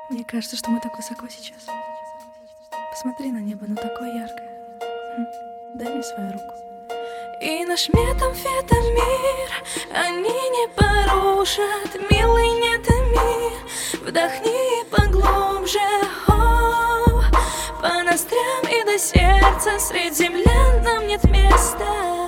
Мне кажется, что мы так высоко сейчас. Посмотри на небо, оно такое яркое. Дай мне свою руку. И наш метамфетамир они не порушат, милый, не томи. Вдохни поглубже, по ноздрям и до сердца. Средь землян нам нет места.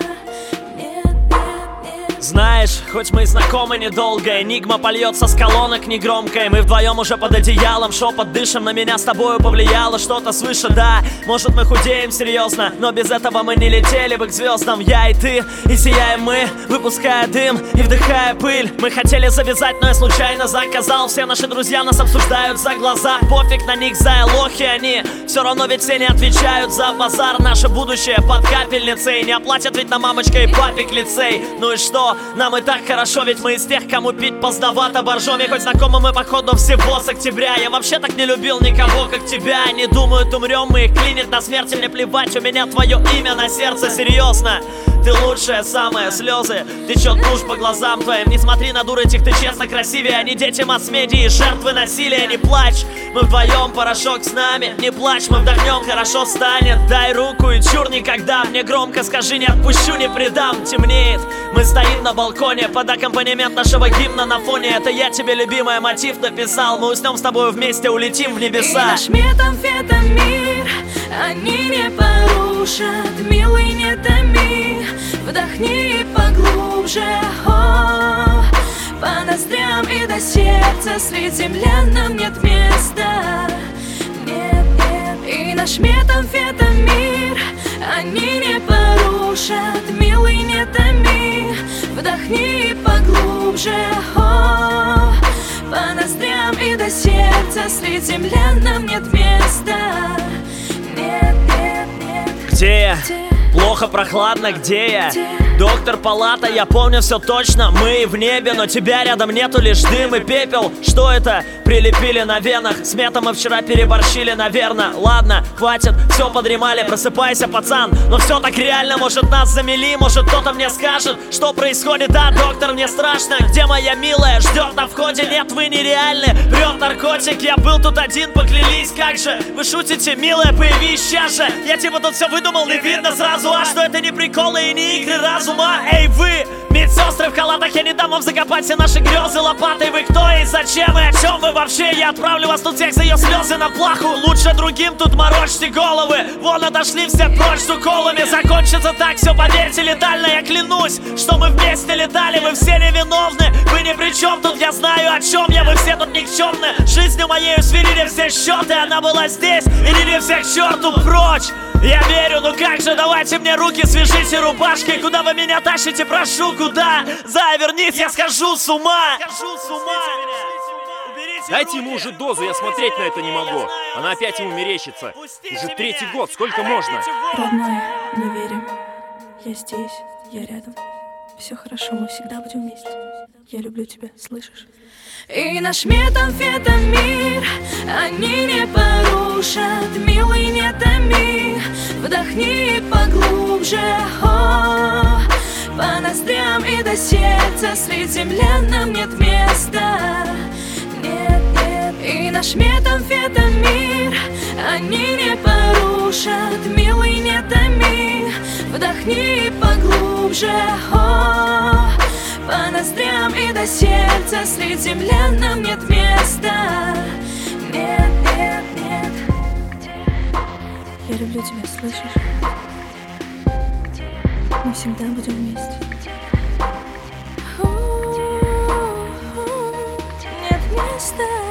Знаешь, хоть мы и знакомы недолго, энигма польется с колонок негромкой. Мы вдвоем уже под одеялом, шепот дышим, на меня с тобою повлияло что-то свыше, да. Может мы худеем серьезно, но без этого мы не летели бы к звездам. Я и ты, и сияем мы, выпуская дым и вдыхая пыль. Мы хотели завязать, но я случайно заказал. Все наши друзья нас обсуждают за глаза. Пофиг на них, за лохи они. Все равно ведь все не отвечают за базар. Наше будущее под капельницей. Не оплатят ведь на мамочка и папик лицей. Ну и что? Нам и так хорошо, ведь мы из тех, кому пить поздновато боржоми. Хоть знакомы мы походу всего с октября. Я вообще так не любил никого, как тебя. Не думают, умрем мы, их клинит на смерти. Мне плевать, у меня твое имя на сердце, серьезно. Ты лучшая, самая, слезы течет тушь по глазам твоим. Не смотри на дур этих, ты честно красивее. Они дети масс-медии, жертвы насилия. Не плачь, мы вдвоем, порошок с нами. Не плачь, мы вдохнем, хорошо станет. Дай руку и чур никогда. Мне громко скажи, не отпущу, не предам. Темнеет, мы стоим на балконе под аккомпанемент нашего гимна на фоне. Это я тебе, любимая, мотив написал. Мы уснем с тобой вместе, улетим в небеса. И наш метамфетамир они не порушат, милый, не томи. Вдохни поглубже, по ноздрям и до сердца. Средь землян нам нет места. Нет, нет. И наш метамфетамир они не порушат, милый, не томи. Вдохни поглубже, по ноздрям и до сердца. Средь землян нам нет места. Нет, нет, нет. Где я? Плохо, прохладно, где я? Доктор, палата, я помню все точно. Мы в небе, но тебя рядом нету, лишь дым и пепел. Что это? Прилепили на венах. С метом мы вчера переборщили, наверное. Ладно, хватит, все подремали, просыпайся, пацан. Но все так реально, может нас замели. Может кто-то мне скажет, что происходит. Да, доктор, мне страшно. Где моя милая? Ждет на входе, нет, вы нереальны. Прет наркотик, я был тут один, поклялись. Как же, вы шутите, милая, появись сейчас же. Я типа тут все выдумал, не видно сразу. А что это не приколы и не игры разума. Эй, вы, медсестры в халатах, я не дам вам закопать все наши грезы лопатой. Вы кто и зачем и о чем вы вообще? Я отправлю вас тут всех за ее слезы на плаху. Лучше другим тут морочьте головы. Вон отошли все прочь с уколами. Закончится так, все, поверьте, летально. Я клянусь, что мы вместе летали. Вы все невиновны, вы ни при чем тут. Я знаю, о чем я, вы все тут никчемны. Жизнью моею сверили все счеты. Она была здесь, и не всех к черту прочь. Я верю, ну как же, давайте мне руки, свяжите рубашкой. Куда вы меня тащите, прошу, куда? Зая, вернись, я схожу с ума. Дайте ему уже дозу, я смотреть на это не могу. Она опять ему мерещится. Уже третий год, сколько можно? Родной, не верим. Я здесь, я рядом. Все хорошо, мы всегда будем вместе. Я люблю тебя, слышишь? И наш метамфетамир они не порушат, милый, не томи. Вдохни поглубже, по ноздрям и до сердца. Средь землян нам нет места. Нет, нет. И наш метамфетамир они не порушат, милый, не томи. Вдохни поглубже, по ноздрям и до сердца. Средь землян нам нет места. Нет, нет, нет. Я люблю тебя, слышишь? Мы всегда будем вместе. Нет места.